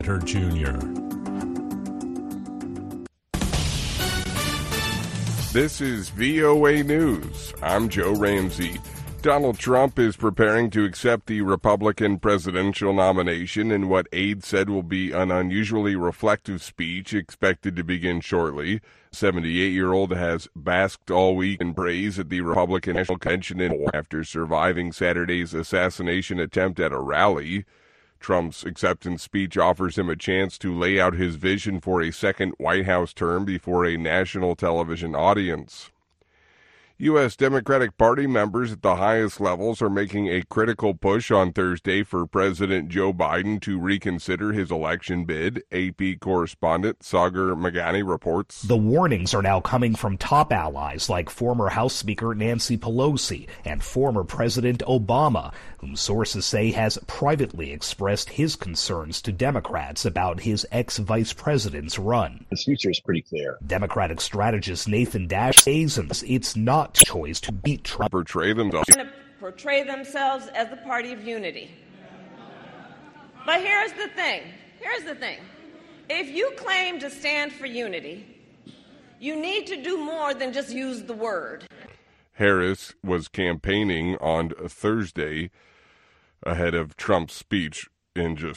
Jr. This is VOA News. I'm Joe Ramsey. Donald Trump is preparing to accept the Republican presidential nomination in what aides said will be an unusually reflective speech expected to begin shortly. 78-year-old has basked all week in praise at the Republican National Convention after surviving Saturday's assassination attempt at a rally. Trump's acceptance speech offers him a chance to lay out his vision for a second White House term before a national television audience. U.S. Democratic Party members at the highest levels are making a critical push on Thursday for President Joe Biden to reconsider his election bid, AP correspondent Sagar Meghani reports. The warnings are now coming from top allies like former House Speaker Nancy Pelosi and former President Obama, whom sources say has privately expressed his concerns to Democrats about his ex-vice president's run. The future is pretty clear. Democratic strategist Nathan Dash says it's not choice to beat Trump. Portray themselves as the party of unity. But here's the thing. If you claim to stand for unity, you need to do more than just use the word. Harris was campaigning on Thursday ahead of Trump's speech in just